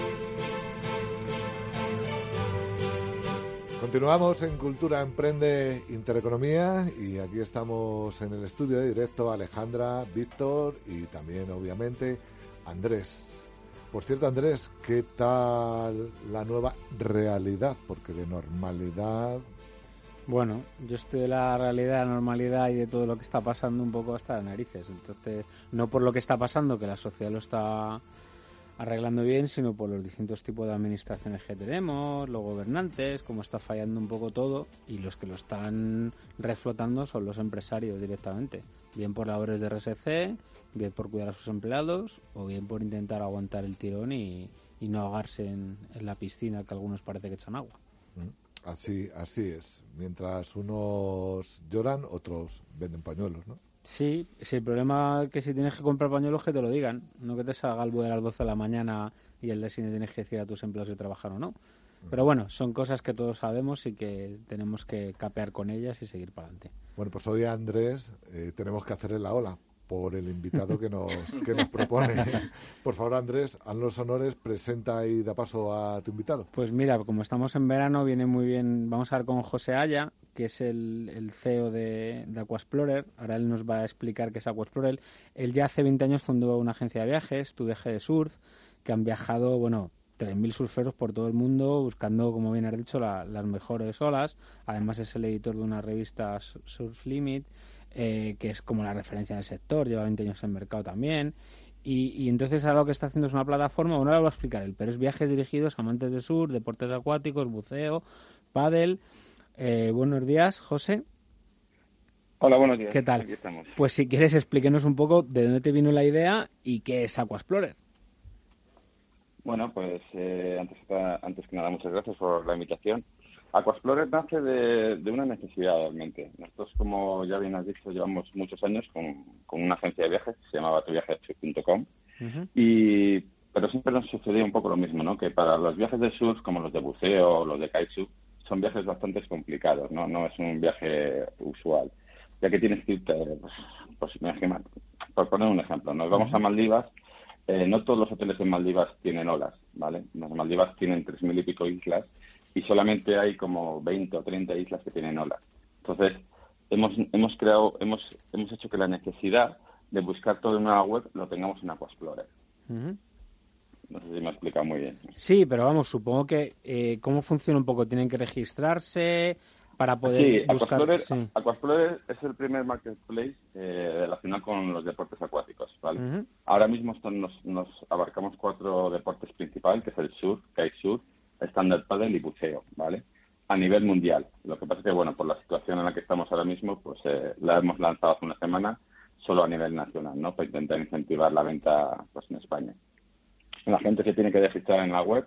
Continuamos en Cultura Emprende Intereconomía y aquí estamos en el estudio de directo Alejandra, Víctor y también obviamente Andrés. Por cierto, Andrés, ¿qué tal la nueva realidad? Porque de normalidad... Bueno, yo estoy de la realidad, la normalidad y de todo lo que está pasando un poco hasta las narices. Entonces, no por lo que está pasando, que la sociedad lo está arreglando bien, sino por los distintos tipos de administraciones que tenemos, los gobernantes, cómo está fallando un poco todo, y los que lo están reflotando son los empresarios directamente. Bien por labores de R S C, bien por cuidar a sus empleados, o bien por intentar aguantar el tirón y, y no ahogarse en, en la piscina que algunos parece que echan agua. Así, así es. Mientras unos lloran, otros venden pañuelos, ¿no? Sí, sí, el problema es que si tienes que comprar pañuelos, que te lo digan. No que te salga el búho de las doce de la mañana y el día siguiente tienes que decir a tus empleados si trabajar o no. Pero bueno, son cosas que todos sabemos y que tenemos que capear con ellas y seguir para adelante. Bueno, pues hoy, Andrés, eh, tenemos que hacerle la ola por el invitado que nos que nos propone. Por favor, Andrés, haz los honores, presenta y da paso a tu invitado. Pues mira, como estamos en verano, viene muy bien. Vamos a ver con José Aya, que es el, el C E O de, de Aquasplorer. Ahora él nos va a explicar qué es Aquasplorer. Él ya hace veinte años fundó una agencia de viajes, Tu Viaje de Surf, que han viajado, bueno, tres mil surferos por todo el mundo buscando, como bien has dicho, la, las mejores olas. Además es el editor de una revista, Surf Limit, Eh, que es como la referencia en el sector, lleva veinte años en el mercado también, y, y entonces ahora lo que está haciendo es una plataforma, bueno, ahora lo va a explicar él, pero es viajes dirigidos a amantes de surf, deportes acuáticos, buceo, pádel. Eh, buenos días, José. Hola, buenos días. ¿Qué tal? Aquí estamos. Pues si quieres explíquenos un poco de dónde te vino la idea y qué es Aquasplorer. Bueno, pues eh, antes, antes que nada, muchas gracias por la invitación. Aquasplorer nace de, de una necesidad realmente. Nosotros, como ya bien has dicho, llevamos muchos años con, con una agencia de viajes que se llamaba tu viaje punto com, uh-huh. y pero siempre nos sucedía un poco lo mismo, ¿no? Que para los viajes de surf, como los de buceo o los de kitesurf, son viajes bastante complicados, ¿no? No es un viaje usual, ya que tienes que irte, pues, pues imagina, por poner un ejemplo, nos vamos uh-huh. a Maldivas, eh, no todos los hoteles en Maldivas tienen olas, ¿vale? Las Maldivas tienen tres mil y pico islas, y solamente hay como veinte o treinta islas que tienen olas. Entonces, hemos hemos creado, hemos hemos hecho que la necesidad de buscar todo en una web lo tengamos en Aquasplorer. Uh-huh. No sé si me ha explicado muy bien. Sí, pero vamos, supongo que eh, ¿cómo funciona un poco? ¿Tienen que registrarse para poder sí, buscar? Aquasplorer, sí, Aquasplorer es el primer marketplace eh, relacionado con los deportes acuáticos, ¿vale? Uh-huh. Ahora mismo esto nos, nos abarcamos cuatro deportes principales, que es el surf, kitesurf, stand-up paddle y buceo, ¿vale? A nivel mundial. Lo que pasa es que, bueno, por la situación en la que estamos ahora mismo, pues eh, la hemos lanzado hace una semana solo a nivel nacional, ¿no? Para intentar incentivar la venta, pues, en España. La gente se tiene que registrar en la web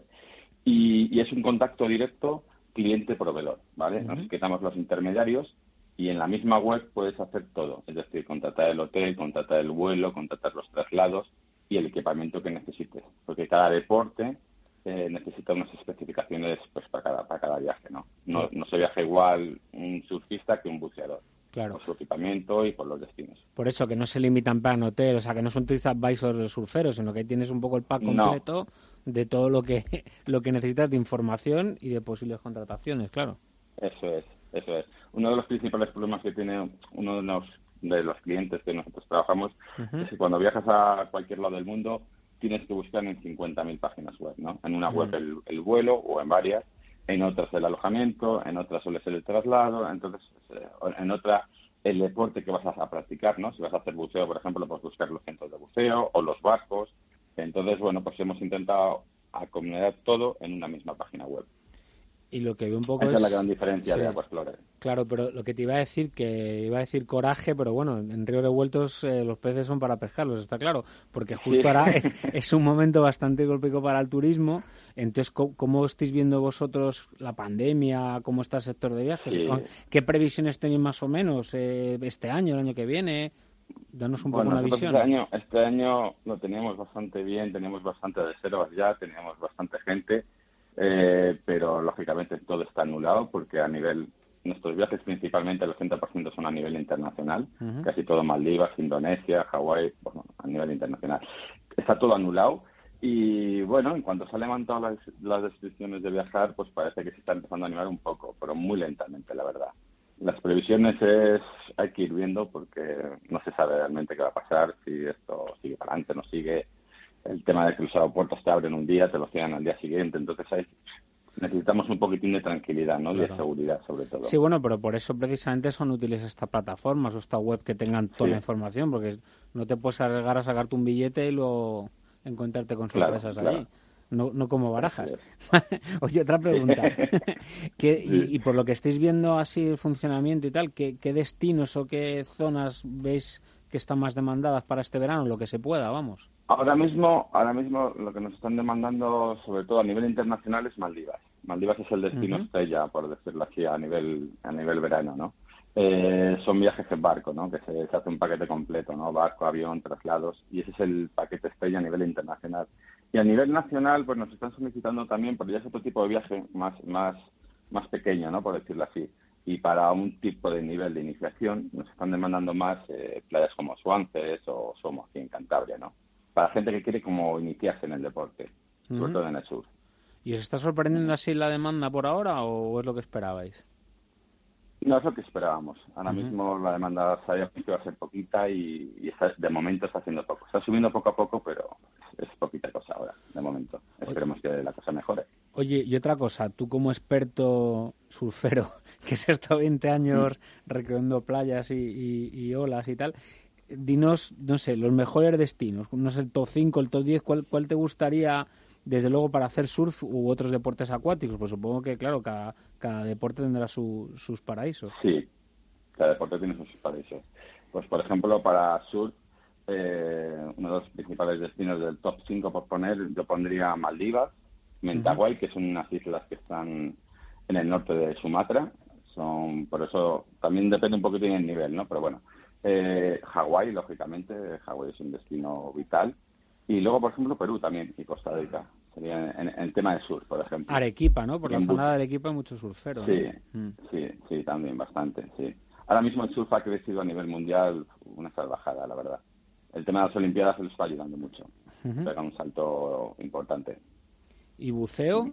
y, y es un contacto directo cliente-proveedor, ¿vale? Uh-huh. Nos quitamos los intermediarios y en la misma web puedes hacer todo. Es decir, contratar el hotel, contratar el vuelo, contratar los traslados y el equipamiento que necesites. Porque cada deporte Eh, necesita unas especificaciones pues para cada para cada viaje, ¿no? No, no se viaja igual un surfista que un buceador. Claro. Por su equipamiento y por los destinos. Por eso, que no se limitan para hotel, o sea, que no son TripAdvisor de surferos, sino que tienes un poco el pack completo no. de todo lo que lo que necesitas de información y de posibles contrataciones, claro. Eso es, eso es. Uno de los principales problemas que tiene uno de los, de los clientes que nosotros trabajamos uh-huh. es que cuando viajas a cualquier lado del mundo tienes que buscar en cincuenta mil páginas web, ¿no? En una web el, el vuelo o en varias, en otras el alojamiento, en otras suele ser el traslado, entonces en otra el deporte que vas a, a practicar, ¿no? Si vas a hacer buceo, por ejemplo, pues buscar los centros de buceo o los barcos. Entonces, bueno, pues hemos intentado acomodar todo en una misma página web. Y lo que veo un poco Esa es... es la gran diferencia sí. de Aquasplorer. Claro, pero lo que te iba a decir, que iba a decir coraje, pero bueno, en río revueltos eh, los peces son para pescarlos, está claro, porque justo Sí. ahora es, es un momento bastante golpeado para el turismo. Entonces, ¿cómo, cómo estáis viendo vosotros la pandemia? ¿Cómo está el sector de viajes? Sí. ¿Qué previsiones tenéis más o menos eh, este año, el año que viene? Danos un Bueno, poco una nosotros visión. Este año, este año lo teníamos bastante bien, teníamos bastante reservas ya, teníamos bastante gente, eh, pero lógicamente todo está anulado porque a nivel, nuestros viajes principalmente el ochenta por ciento son a nivel internacional, uh-huh. casi todo Maldivas, Indonesia, Hawái, bueno, a nivel internacional. Está todo anulado y bueno, en cuanto se han levantado las, las restricciones de viajar, pues parece que se está empezando a animar un poco, pero muy lentamente, la verdad. Las previsiones es, hay que ir viendo porque no se sabe realmente qué va a pasar, si esto sigue para adelante, no sigue. El tema de que los aeropuertos te abren un día, te lo cierran al día siguiente, entonces hay, necesitamos un poquitín de tranquilidad, ¿no? Claro. Y de seguridad, sobre todo. Sí, bueno, pero por eso precisamente son útiles estas plataformas o esta web que tengan toda sí. la información, porque no te puedes arriesgar a sacarte un billete y luego encontrarte con sorpresas claro, allí. Claro. No, no como Barajas. Oye, otra pregunta. ¿Qué, y, y por lo que estáis viendo así el funcionamiento y tal, ¿qué, qué destinos o qué zonas veis que están más demandadas para este verano? Lo que se pueda, vamos. Ahora mismo, ahora mismo lo que nos están demandando, sobre todo a nivel internacional, es Maldivas. Maldivas es el destino uh-huh. estrella, por decirlo así, a nivel a nivel verano, ¿no? Eh, son viajes en barco, ¿no? Que se, se hace un paquete completo, ¿no? Barco, avión, traslados, y ese es el paquete estrella a nivel internacional. Y a nivel nacional, pues nos están solicitando también, porque ya es otro tipo de viaje más más más pequeño, ¿no? Por decirlo así. Y para un tipo de nivel de iniciación, nos están demandando más eh, playas como Suances o Somo, aquí en Cantabria, ¿no? Para gente que quiere como iniciarse en el deporte, sobre uh-huh. todo en el sur. ¿Y os está sorprendiendo así la demanda por ahora o es lo que esperabais? No es lo que esperábamos. Ahora uh-huh. mismo la demanda sabía que iba a ser poquita y, y está, de momento está haciendo poco. Está subiendo poco a poco, pero es, es poquita cosa ahora, de momento. Esperemos Oye. que la cosa mejore. Oye, y otra cosa, tú como experto surfero, que has estado veinte años uh-huh. recorriendo playas y, y, y olas y tal, dinos, no sé, los mejores destinos, no sé, el top cinco, el top diez, ¿cuál, cuál te gustaría, desde luego, para hacer surf u otros deportes acuáticos? Pues supongo que, claro, cada, cada deporte tendrá su, sus paraísos. Sí, cada deporte tiene sus paraísos. Pues, por ejemplo, para surf, eh, uno de los principales destinos del top cinco, por poner, yo pondría Maldivas, Mentawai, uh-huh. que son unas islas que están en el norte de Sumatra. Son, por eso, también depende un poquitín del nivel, ¿no? Pero bueno. Eh, Hawái, lógicamente, Hawái es un destino vital. Y luego, por ejemplo, Perú también y Costa Rica. Sería en, en el tema de surf, por ejemplo. Arequipa, ¿no? Por la zona de Arequipa hay muchos surferos. Sí, ¿no? mm. sí, sí, también bastante, sí. Ahora mismo el surf ha crecido a nivel mundial una salvajada, la verdad. El tema de las Olimpiadas se lo está ayudando mucho. Uh-huh. Pega un salto importante. ¿Y buceo?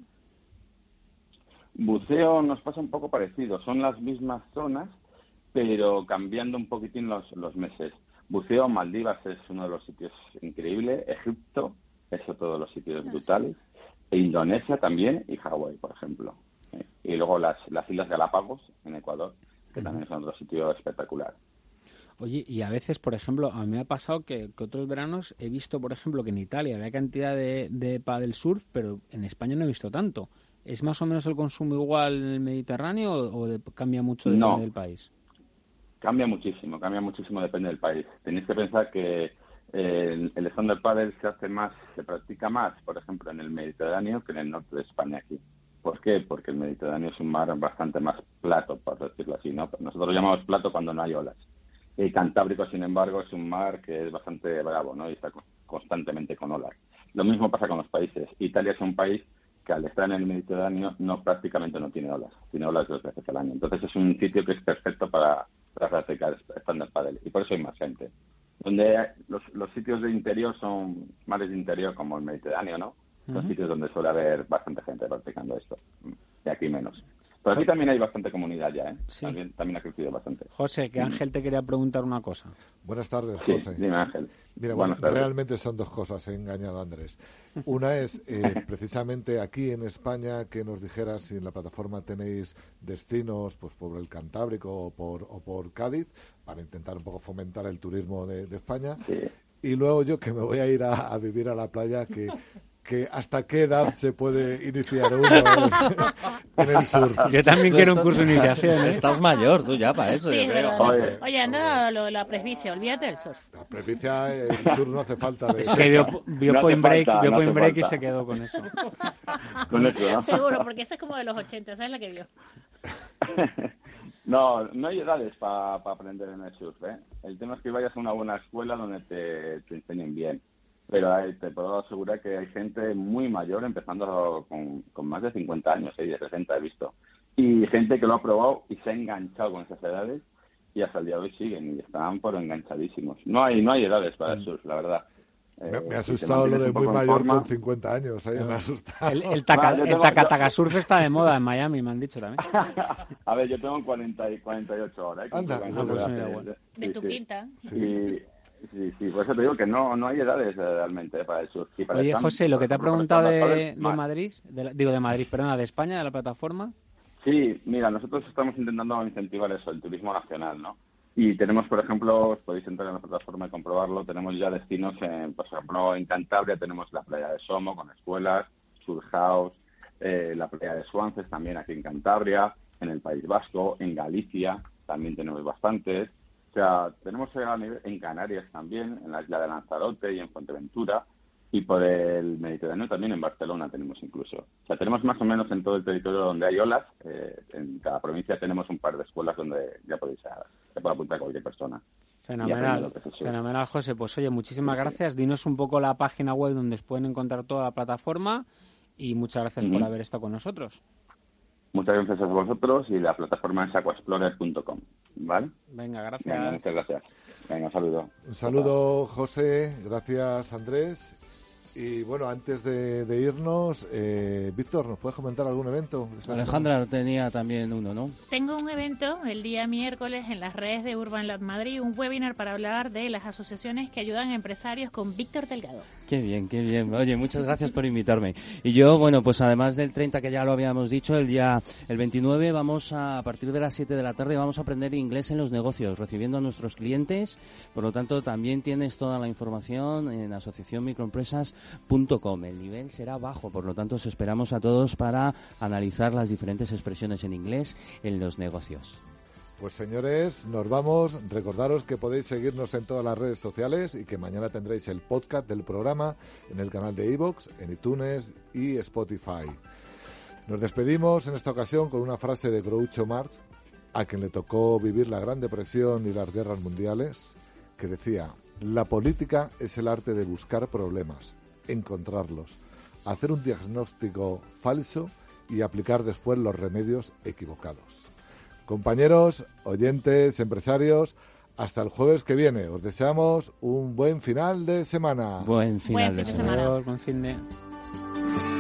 Buceo nos pasa un poco parecido. Son las mismas zonas, pero cambiando un poquitín los, los meses. Buceo, Maldivas es uno de los sitios increíbles, Egipto es otro de los sitios brutales, e Indonesia también, y Hawái, por ejemplo. ¿eh? Y luego las, las Islas Galápagos, en Ecuador, que uh-huh. también son otro sitio espectacular. Oye, y a veces, por ejemplo, a mí me ha pasado que, que otros veranos he visto, por ejemplo, que en Italia había cantidad de, de paddle surf, pero en España no he visto tanto. ¿Es más o menos el consumo igual en el Mediterráneo o, o de, cambia mucho depende no. del país? Cambia muchísimo, cambia muchísimo, depende del país. Tenéis que pensar que eh, el stand-up paddle se hace más, se practica más, por ejemplo, en el Mediterráneo que en el norte de España aquí. ¿Por qué? Porque el Mediterráneo es un mar bastante más plato, por decirlo así, ¿no? Nosotros lo llamamos plato cuando no hay olas. El Cantábrico, sin embargo, es un mar que es bastante bravo, ¿no? Y está constantemente con olas. Lo mismo pasa con los países. Italia es un país que al estar en el Mediterráneo no prácticamente no tiene olas, tiene olas dos veces al año. Entonces es un sitio que es perfecto para, para practicar stand-up paddle y por eso hay más gente. Donde hay, los, los sitios de interior son mares de interior como el Mediterráneo, ¿no? Son uh-huh. sitios donde suele haber bastante gente practicando esto y aquí menos. Pero aquí también hay bastante comunidad ya, ¿eh? Sí. También, también ha crecido bastante. José, que Ángel te quería preguntar una cosa. Buenas tardes, José. Sí, dime, Ángel. Mira, bueno, realmente son dos cosas, he engañado a Andrés. Una es, eh, precisamente aquí en España, que nos dijeras si en la plataforma tenéis destinos pues por el Cantábrico o por, o por Cádiz, para intentar un poco fomentar el turismo de, de España. Sí. Y luego yo, que me voy a ir a, a vivir a la playa, que que hasta qué edad se puede iniciar uno en, en el surf. Yo también Tú quiero un estás- curso de iniciación, ¿eh? Estás mayor tú ya para eso, Sí, yo es creo. verdad. Oye. Oye, anda lo de la presbicia, olvídate del surf. La presbicia, el surf no hace falta. De Es que vio, vio No hace Point Break, falta, vio no Point hace Break y falta. se quedó con eso. Con eso, ¿no? Seguro, porque esa es como de los ochenta, ¿sabes la que vio? No, no hay edades para aprender en el surf, ¿eh? El tema es que vayas a una buena escuela donde te, te enseñen bien. Pero hay- te puedo asegurar que hay gente muy mayor empezando con, con más de cincuenta años, ¿eh? De sesenta he visto. Y gente que lo ha probado y se ha enganchado con esas edades y hasta el día de hoy siguen y están por enganchadísimos. No hay no hay edades para el surf, la verdad. Me, Eh, me ha si te asustado lo mantienes de un muy poco en mayor forma- con cincuenta años, ¿eh? Me ha asustado. El, el, taca, Vale, yo el tengo- taca, yo- taca surf está de moda en Miami, me han dicho también. A ver, yo tengo cuarenta y cuarenta y ocho ahora. ¿eh? Anda. Con- Ah, con- pues hace- mira, bueno. De sí, tu sí. quinta. Y, sí, sí, por eso te digo que no no hay edades eh, realmente eh, para el surf. Y para Oye, el camp, José, lo por que te ha ejemplo, preguntado para los de, torres, de más. Madrid, de la- digo de Madrid, perdona, de España, de la plataforma. Sí, mira, nosotros estamos intentando incentivar eso, el turismo nacional, ¿no? Y tenemos, por ejemplo, os podéis entrar en la plataforma y comprobarlo, tenemos ya destinos, en, por ejemplo, en Cantabria tenemos la playa de Somo con escuelas, Surf House, eh, la playa de Suances también aquí en Cantabria, en el País Vasco, en Galicia también tenemos bastantes. O sea, tenemos a nivel- en Canarias también, en la isla de Lanzarote y en Fuerteventura, y por el Mediterráneo también en Barcelona tenemos incluso. O sea, tenemos más o menos en todo el territorio donde hay olas, eh, en cada provincia tenemos un par de escuelas donde ya podéis se puede apuntar cualquier persona. Y aprender Fenomenal, lo que es el surf. fenomenal, José. Pues oye, muchísimas gracias. Dinos un poco la página web donde pueden encontrar toda la plataforma y muchas gracias por Ujú. haber estado con nosotros. Muchas gracias a vosotros y la plataforma es aquaexplorer punto com, ¿vale? Venga, Venga, gracias. muchas gracias. Venga, un saludo. Un saludo, José. Gracias, Andrés. Y bueno, antes de, de irnos, eh, Víctor, ¿nos puedes comentar algún evento? Alejandra tenía también uno, ¿no? Tengo un evento el día miércoles en las redes de Urban Lab Madrid, un webinar para hablar de las asociaciones que ayudan a empresarios con Víctor Delgado. Qué bien, qué bien. Oye, muchas gracias por invitarme. Y yo, bueno, pues además del treinta que ya lo habíamos dicho, el día el veintinueve vamos a, a partir de las siete de la tarde vamos a aprender inglés en los negocios, recibiendo a nuestros clientes. Por lo tanto, también tienes toda la información en asociación microempresas punto com. El nivel será bajo, por lo tanto, os esperamos a todos para analizar las diferentes expresiones en inglés en los negocios. Pues señores, nos vamos. Recordaros que podéis seguirnos en todas las redes sociales y que mañana tendréis el podcast del programa en el canal de iVoox, en iTunes y Spotify. Nos despedimos en esta ocasión con una frase de Groucho Marx, a quien le tocó vivir la Gran Depresión y las guerras mundiales, que decía: la política es el arte de buscar problemas, encontrarlos, hacer un diagnóstico falso y aplicar después los remedios equivocados. Compañeros, oyentes, empresarios, hasta el jueves que viene. Os deseamos un buen final de semana. Buen final Buen de fin de semana. semana. Adiós, buen fin de...